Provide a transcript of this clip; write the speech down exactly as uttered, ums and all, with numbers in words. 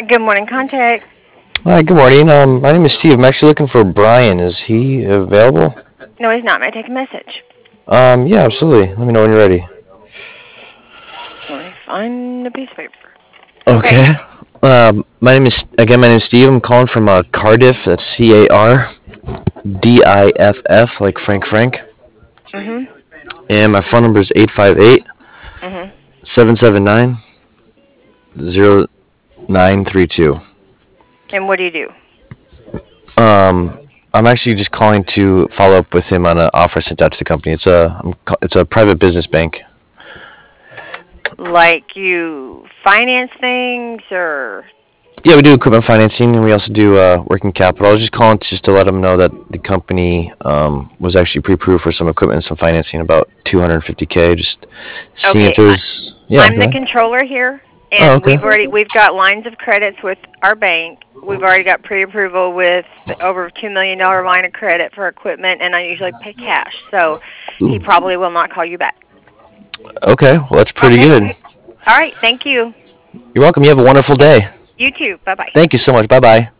Good morning, contact. Hi, good morning. Um, my name is Steve. I'm actually looking for Brian. Is he available? No, he's not. May I take a message? Um, yeah, absolutely. Let me know when you're ready. Let me find a piece of paper. Okay. Okay. Um, my name is again. My name is Steve. I'm calling from uh, Cardiff. That's C A R D I F F, like Frank Frank. Mhm. And my phone number is eight five eight Mhm. seven seven nine zero nine three two. And what do you do? Um, I'm actually just calling to follow up with him on an offer sent out to the company. It's a I'm, ca- it's a private business bank. Like you finance things, or Yeah, we do equipment financing, and we also do uh, working capital. I was just calling to, just to let them know that the company um, was actually pre-approved for some equipment and some financing, about two hundred fifty k. Just seeing if okay, I, there's yeah. I'm Go the ahead. controller here, Oh, and okay. we've already we've got lines of credits with our bank. We've already got pre-approval with over two million dollar line of credit for equipment, and I usually pay cash. So he Ooh. probably will not call you back. Okay, well that's pretty Okay. good. All right. Thank you. You're welcome. You have a wonderful day. You too. Bye bye. Thank you so much. Bye bye.